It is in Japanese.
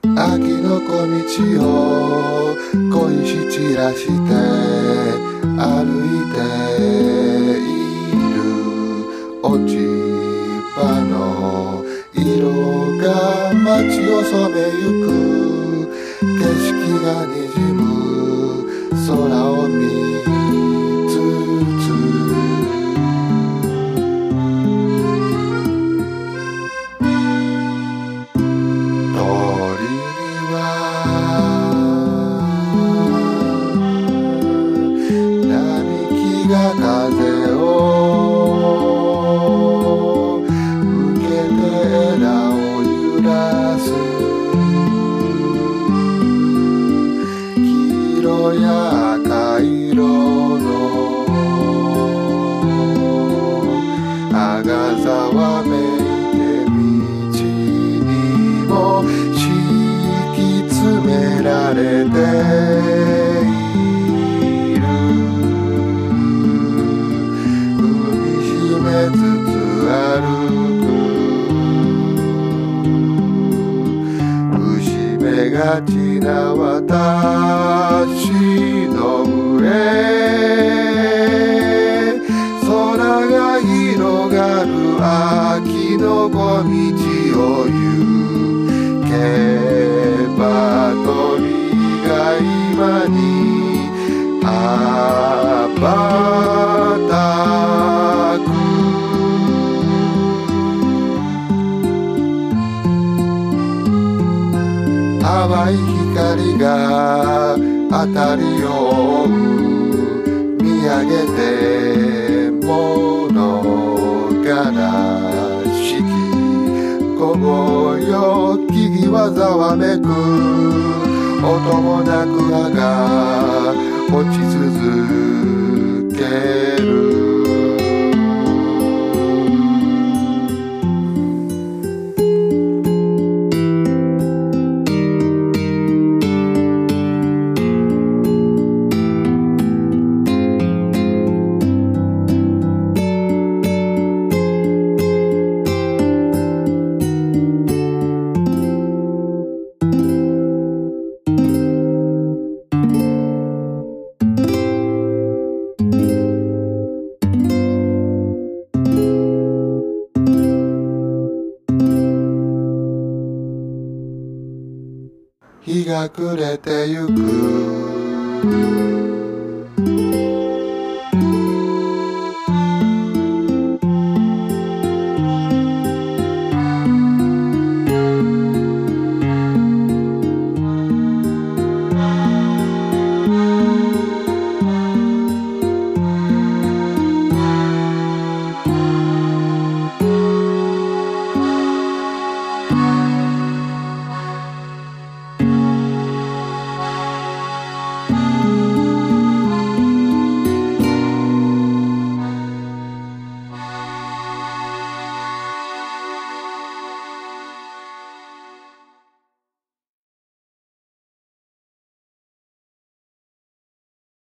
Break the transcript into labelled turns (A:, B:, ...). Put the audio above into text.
A: 秋の小道を小石散らして歩いている落ち葉の色が街を染めゆく景色がにじむ空を見つつ鳥には並木が風を受けて枝を揺らす黄色や赤色のあがざわめいて道にも敷き詰められている踏みしめつつ歩く伏し目がちな私の上空が広がる秋の小道を行けば鳥が今に羽ばたく淡い光が辺りを覆う見上げて物悲しき午後よ木々はざわめく音もなく葉が落ち続ける日が暮れてゆく